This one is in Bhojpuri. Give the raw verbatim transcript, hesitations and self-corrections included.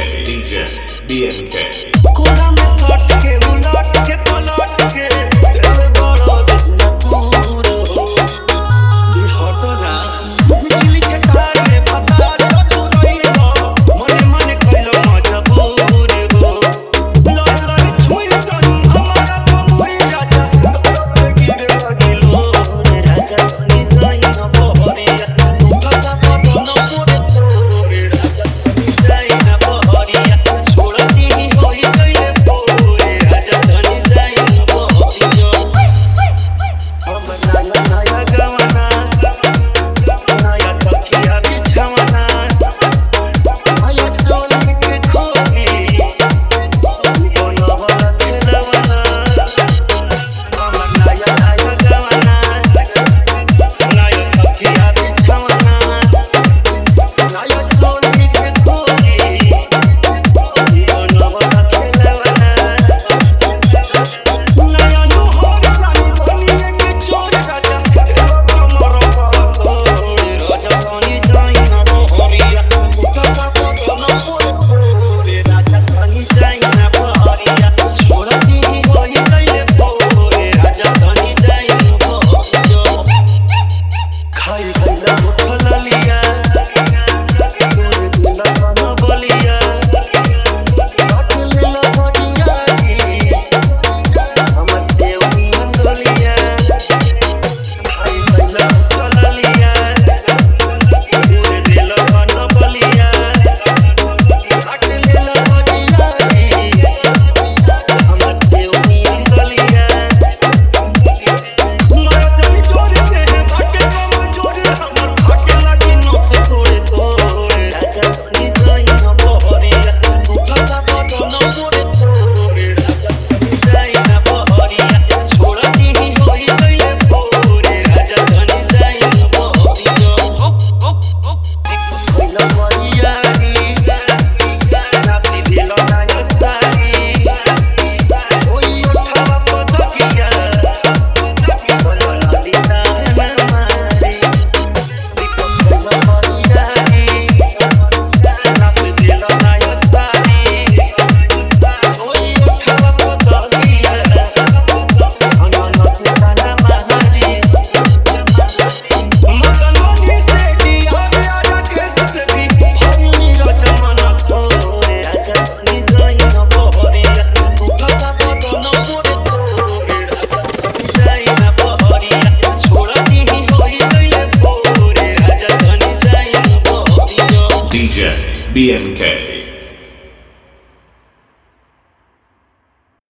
K, D J B M K. कोना में सट के उलट के पलट के तेरे बड़ा दिल दूर हो दी हटना बिजली के तार में भतार तो छुई हो मने मने कइलो मजबूर हो लड़ लड़ छुई चली हमारा बमुई राजा से गिर लगिलो राजा तनी जाई न बहरिया भता बदन मोरे तोरे राजा तनी जाई न बहरिया छोड़ती होई गइले पोरे राजा तनी जाई न बहरिया अब नया नया जवाना नया तकिया बिछवाना नया टोली के खोली बनवा खेलवाना अब नया नया जवाना नया तकिया बिछवाना नया टोली के खोली बनवा खेलवाना नया नोहर जानी बनिए के चोर राजा हमर पातोरे राजा तनी जाई न बहरिया उठता बदन मोरे राजा तनी जाई न बहरिया छोड़ती होई गइले पोरे राजा तनी जाई न बहरिया खाई गइला उठल लिया तोरे दिल कन बलिया काट लेला बडिया हमर से उनियन गलिया खाई गइला उठल लिया तोरे दिल कन बलिया काट लेला बडिया हमर से उनियन गलिया मर जनी चोरी के बाटे कम चोरी हमर फाटे लागी नस तोड़े तोड़े राजा तनी जाई न बहरिया उठता बदन मोरे तोरे राजा तनी जाई न बहरिया छोड़ती होई गइले पोरे राजा तनी जाई न बहरिया कइला बरिया नासी दिल नया सारी ओई उठावा पतकिया बनला दिना मारी कइला बरिया नासी दिल नया सारी ओई उठावा पतकिया बनला दिना मारी मगनोनी से दिया मेरा केस से भी भरनी रचना तोरे राजा तनी जाई न बहरिया उठता बदन मोरे तोरे राजा तनी जाई न बहरिया छोड़ती होई गइले पोरे राजा तनी जाई न बहरिया D J B M K.